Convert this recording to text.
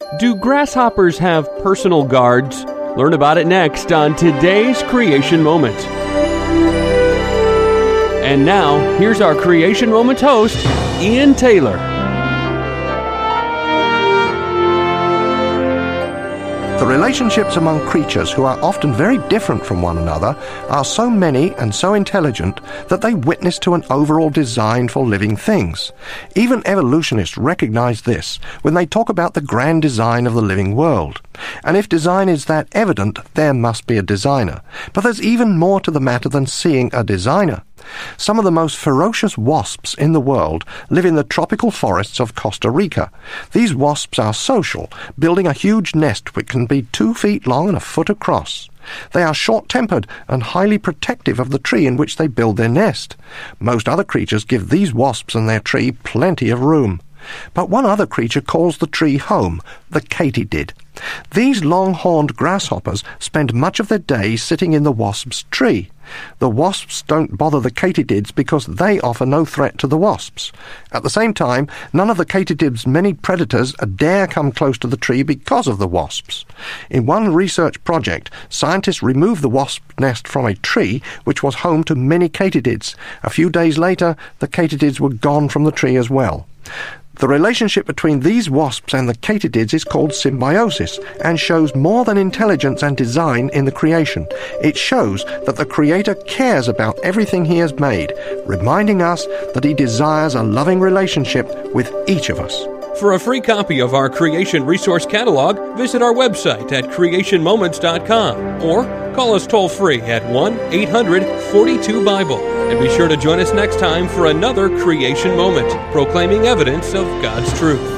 Do grasshoppers have personal guards? Learn about it next on today's Creation Moment. And now, here's our Creation Moment host, Ian Taylor. The relationships among creatures who are often very different from one another are so many and so intelligent that they witness to an overall design for living things. Even evolutionists recognize this when they talk about the grand design of the living world. And if design is that evident, there must be a designer. But there's even more to the matter than seeing a designer. Some of the most ferocious wasps in the world live in the tropical forests of Costa Rica. These wasps are social, building a huge nest which can be 2 feet long and 1 foot across. They are short-tempered and highly protective of the tree in which they build their nest. Most other creatures give these wasps and their tree plenty of room. But one other creature calls the tree home, the katydid. These long-horned grasshoppers spend much of their day sitting in the wasp's tree. The wasps don't bother the katydids because they offer no threat to the wasps. At the same time, none of the katydid's many predators dare come close to the tree because of the wasps. In one research project, scientists removed the wasp nest from a tree which was home to many katydids. A few days later, the katydids were gone from the tree as well. The relationship between these wasps and the katydids is called symbiosis and shows more than intelligence and design in the creation. It shows that the Creator cares about everything He has made, reminding us that He desires a loving relationship with each of us. For a free copy of our Creation Resource Catalog, visit our website at creationmoments.com or call us toll-free at 1-800-42-BIBLE. And be sure to join us next time for another Creation Moment, proclaiming evidence of God's truth.